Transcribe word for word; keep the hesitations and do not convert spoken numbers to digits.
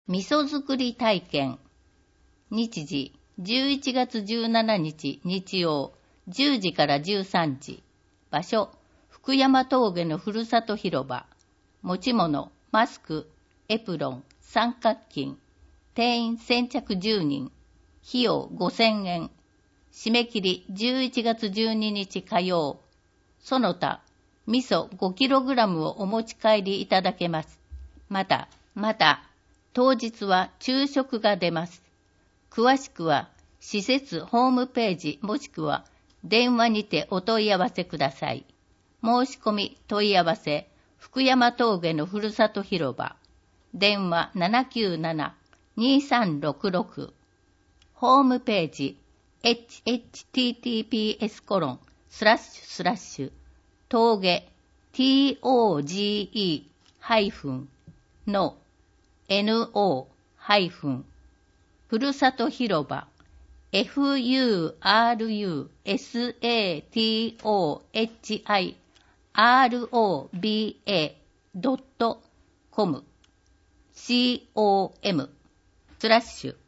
味噌作り体験。日時、じゅういちがつじゅうしちにち日曜、じゅうじからじゅうさんじ。場所、福山峠のふるさと広場。持ち物、マスク、エプロン、三角巾。定員先着じゅうにん。費用ごせんえん。締め切りじゅういちがつじゅうににち火曜。その他、味噌 ごキログラム をお持ち帰りいただけます。また、また、当日は昼食が出ます。詳しくは、施設ホームページもしくは電話にてお問い合わせください。申し込み問い合わせ、福山峠のふるさと広場。電話 ななきゅうなな にさんろくろく。ホームページ、エイチエイチティーティーピーエスコロンスラッシュスラッシュ峠 トーハイフンの の ハイフンふるさと広場 フユーアールユーエスエーティーオーエイチアイアールオービーエードットコム コム スラッシュ